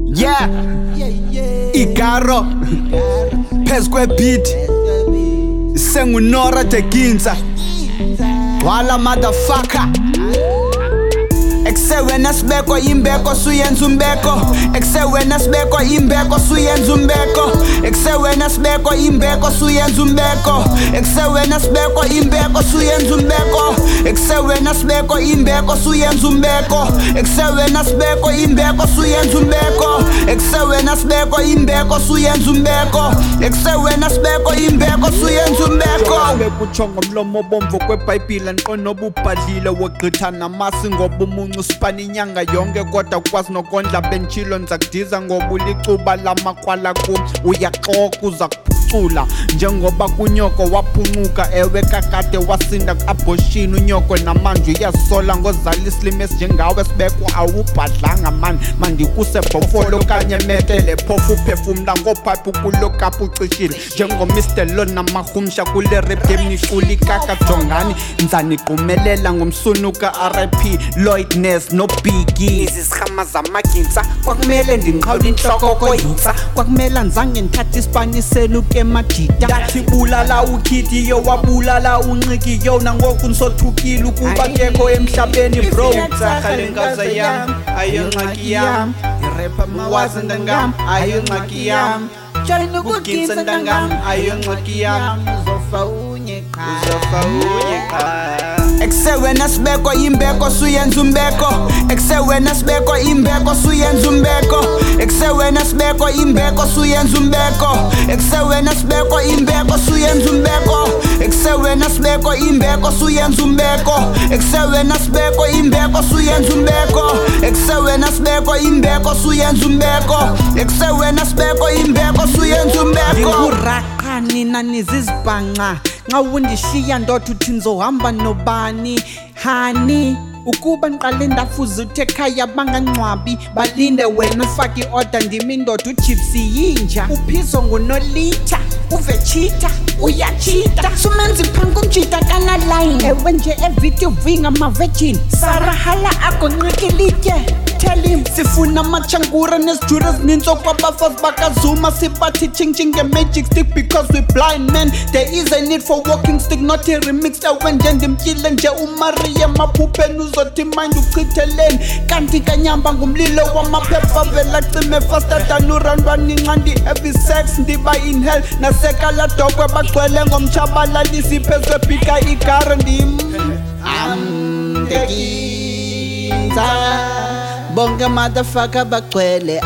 Yeah, Igaro phezu kwebeat sengunora Teginza wala motherfucker. Eksewena sibeko imbeko suyenza umbeko. Eksewena sibeko imbeko suyenza umbeko. Eksewena sibeko imbeko suyenza umbeko. Eksewena sibeko imbeko suyenza umbeko. Eksewena sibeko imbeko suyenza umbeko. Eksewena sibeko imbeko suyenza umbeko. Eksewena sibeko imbeko suyenza umbeko. Eksewena sibeko imbeko suyenza umbeko. Bekutsho ngomlomo bomvu kweBhayibhile nkonobubhadlile wogqitha namasi ngoba umuncu usipana inyanga yonke kodwa kwazi nokondla bentshilo nzakudiza ngoba ulicuba lamakwala kum uyaxoka uza kuphucula njengoba kunyoko waphuncuka ewe kakade wasinda ku-abortion unyoko namanje uyasola ngozala isilimo esinjengawe sibekwa awubhadlanga mani mandikusebhofolo kanye metele phofu uphefumla ngophapi kulokapha ucishile njengomr lon namahumsha kule rap game nishula ikaka jongani nzaniqumelela ngomsunuka RIP Lloyd Ness no Biggie izihama zamagintsa kwakumele ndinqhawula inhloko koyinsa kwakumela nzange ngithatha ispaniseni ukemadida yathi bulala uKidiyo wabulala uNcikiyo nangoku nisothukile ukuba kekho emhlabeni bro sakhalenkaza yam ayonxaki yam irapper mawazi ndangam ayonxaki yam join ukugintsa ndangam ayonxaki yam uzofa unyeqa Eksewena sibeko imbeko suyenza umbeko. Eksewena sibeko imbeko suyenza umbeko. Eksewena sibeko imbeko suyenza umbeko. Eksewena sibeko imbeko suyenza umbeko. Eksewena sibeko imbeko suyenza umbeko. Eksewena sibeko imbeko suyenza umbeko. Eksewena sibeko imbeko suyenza umbeko. Eksewena sibeko imbeko suyenza umbeko. Nina nizizibhanqa ngawundishiya ndoda uthi ngizohamba nobani hani ukuba ngiqale ndafuza uthe ekhaya bangangcwabi balinde wena ufake i-order ndimi indoda ugypsy yinja uphizo ngunolitha uvechita uyachita sumenzi phanku umjita kana-line ewe nje evideo vinga ma-virgin sarahala agonqikilitye Tell him sifuna amachangura nesijura ezininzi okwabafazi bakazuma sibathi ching nge-magic stick because we blind men. There is a need for walking stick not a remix ewe nje ndimtyile nje uMaria emaphupheni uzothi mind uchitheleni kanti kanyamba ngumlilo wamaphepha vela cime faster than urandwane incandi heavy sex ndiba in hell nasekaladokwe bagcwele ngomtshabalalisi phezu kwebhika igara ndim Teginza bonke motherfucker bagcwele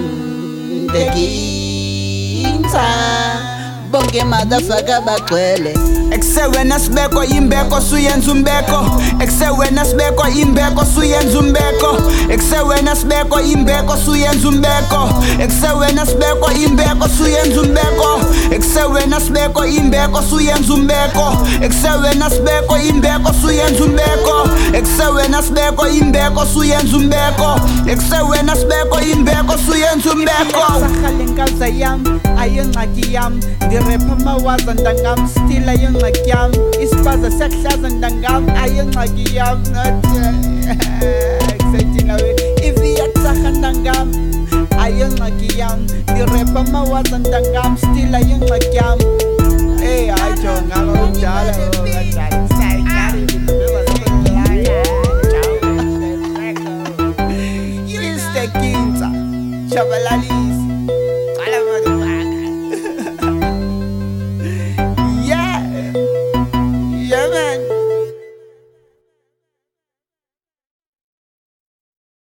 Teginza bonke motherfucker bagcwele Eksewena sibeko imbeko suyenza umbeko. Eksewena sibeko imbeko suyenza umbeko. Eksewena sibeko imbeko suyenza umbeko. Eksewena sibeko imbeko suyenza umbeko. Eksewena sibeko imbeko suyenza umbeko. Eksewena sibeko imbeko suyenza umbeko. Eksewena sibeko imbeko suyenza umbeko. Eksewena sibeko imbeko suyenza umbeko. Sakhalenkaza yam ayonxaki yam ndirapha mawaza ndangam still ayonxaki yam ispaza siyakuhlaza ndangam ayonxaki yam not exciting awe iviyatsarha ndangam ayonxaki yam ndirapha mawaza ndangam still ayonxaki yam hey hayi jonga ngokudala Teginza shabalalisa